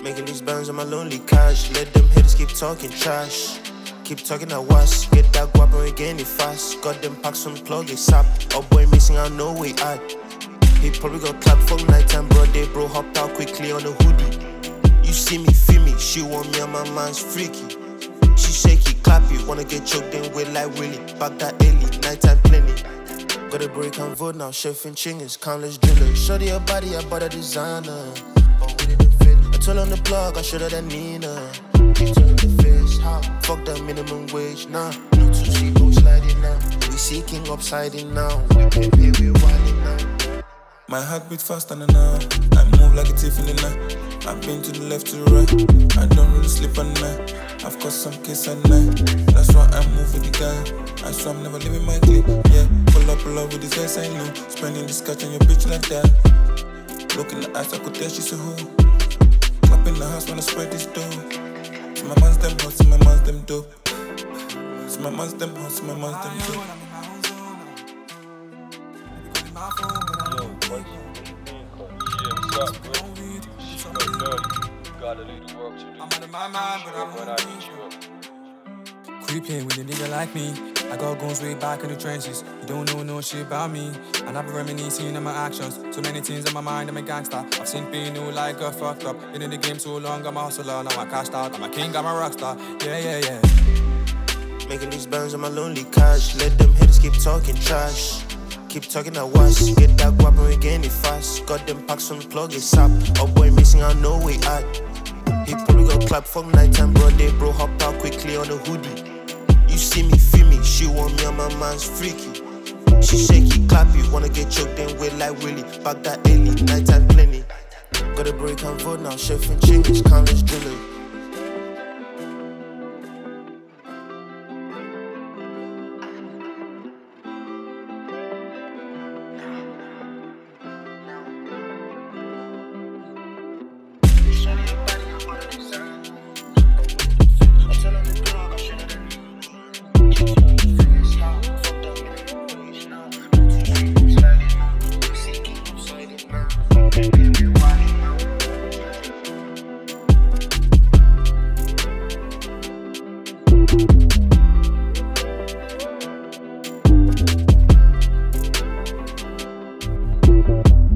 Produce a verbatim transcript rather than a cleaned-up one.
Making these bands on my lonely cash. Let them haters keep talking trash. Keep talking at was. Get that guap and we gain it fast. Got them packs on plug it sap. Oh boy missing out no way I. He probably got clapped for nighttime bro. They bro hopped out quickly on the hoodie. You see me, feel me. She want me and my man's freaky. She shaky, clappy. Wanna get choked in with like Willie. Back that early, nighttime plenty. Got a break and vote now. Chef and chingers, countless drillers. Shorty your body, I bought a designer. But we didn't fit. I told on the blog, I showed her that Nina. She told the face, how? Fuck that minimum wage, nah. No two C go sliding now. We seeking upside in now. We pay pay, we wilding now. My heart beat faster than now. I move like a thief in the night. I've been to the left to the right. I don't really sleep at night. I've got some kiss at night. That's why I move with the guy. I swear I'm never leaving my clip. Yeah, pull up, pull up with this ass, I know. Spending this catch on your bitch like that. Look in the eyes, I could tell she's a hoe. Clap in the house when I spread this dough. See my mans them hot, see my mans them dope. See my mans them hot, see my mans them dope. Yo, what you mean, Cody? Shit, what's up, bro? Shit, no dirty. Gotta leave the work to do. I'm out of my mind, but I'm when I hit you up. creeping with a nigga like me. I got guns way back in the trenches. You don't know no shit about me. And I've been reminiscing on my actions. So many things in my mind, I'm a gangster. I've seen pain, no like got fucked up. Been in the game so long, I'm a hustler. Now I cashed out, I'm a king, I'm a rockstar. Yeah, yeah, yeah. Making these bands on my lonely cash. Let them haters keep talking trash. Keep talking at was. Get that guap and we gain it fast. Got them packs on plug it sap. Oh boy missing out no way I. He probably got clapped for nighttime bro. They bro hopped out quickly on the hoodie. You see me, feel me. She want me and my man's freaky. She shaky, clappy. Wanna get choked in with like Willie. Back that early, nighttime plenty. Got a break and vote now. Chef and chingers, countless drillers. Thank you.